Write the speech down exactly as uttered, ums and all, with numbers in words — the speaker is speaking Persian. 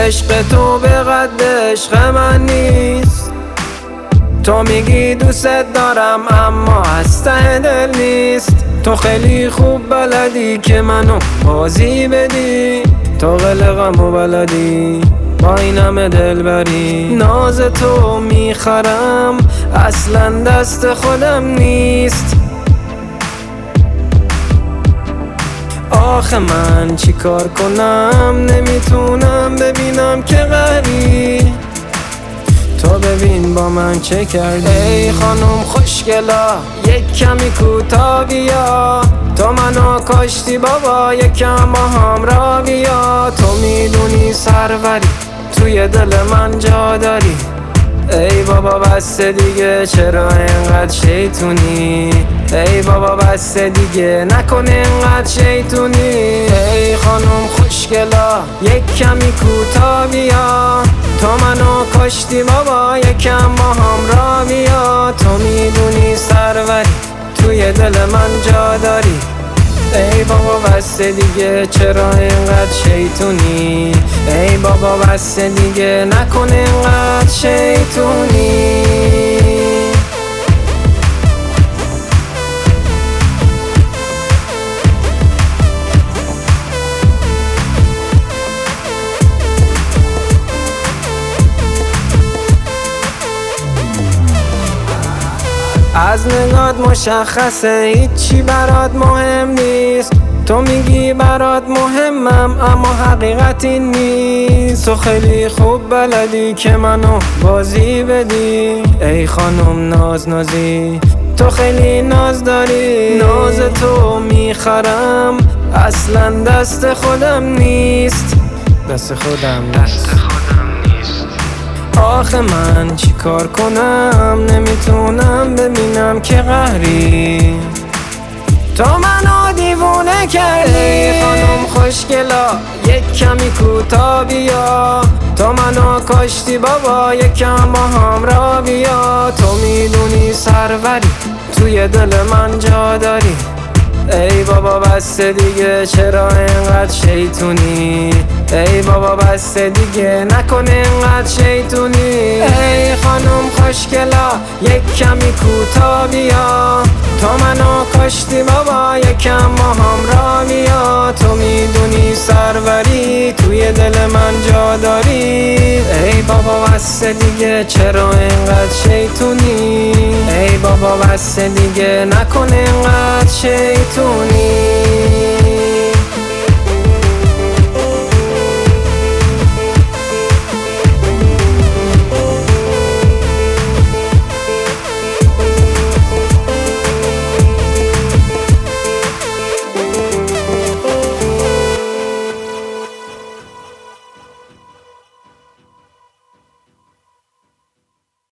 عشق تو به قد عشق من نیست. تو میگی دوست دارم اما از ته دل نیست. تو خیلی خوب بلدی که منو بازی بدی، تو قلقم و بلدی با این همه دل بری. ناز تو میخرم اصلا دست خودم نیست. آخه من چی کار کنم، نمیتونم ببینم که قهری. تو ببین با من چه کردی. ای خانم خوشگلا یک کمی کوتاه بیا، تو منو کاشتی بابا یکم با هم را بیا. تو میدونی سروری توی دل من جا داری. ای بابا بس دیگه چرا اینقدر شیطونی. ای بابا بس دیگه نکن اینقدر شیطونی. ای خانم خوشگلا یک کمی کوتاه بیا، تو منو کاشتی بابا یکم با هم را بیا. تو میدونی سروری توی دل من جا داری. ای بابا بس دیگه چرا اینقدر شیطونی. ای بابا بس دیگه نکن اینقدر شیطونی. از نگات مشخصه هیچی برات مهم نیست. تو میگی برات مهمم اما حقیقت این نیست. تو خیلی خوب بلدی که منو بازی بدی. ای خانم ناز نازی تو خیلی ناز داری. ناز تو میخرم اصلا دست خودم نیست. دست خودم نیست. آخه من چی کار کنم، نمیتونم ببینم که قهری. تو منو دیوونه کردی. خانم خوشگلا یک کمی کوتاه بیا، تو منو کاشتی بابا یکم با هم را بیا. تو میدونی سروری توی دل من جا داری. ای بابا بس دیگه چرا اینقدر شیطونی. ای بابا بس دیگه نکن اینقدر شیطونی. ای خانم خوشگلا یک کمی کوتاه بیا، تو منو کاشتی بابا یکم با هم را بیا. تو میدونی سروری توی دل من جا داری. ای بابا بس دیگه چرا اینقدر شیطونی. ای بابا بس دیگه نکن اینقدر شیطونی.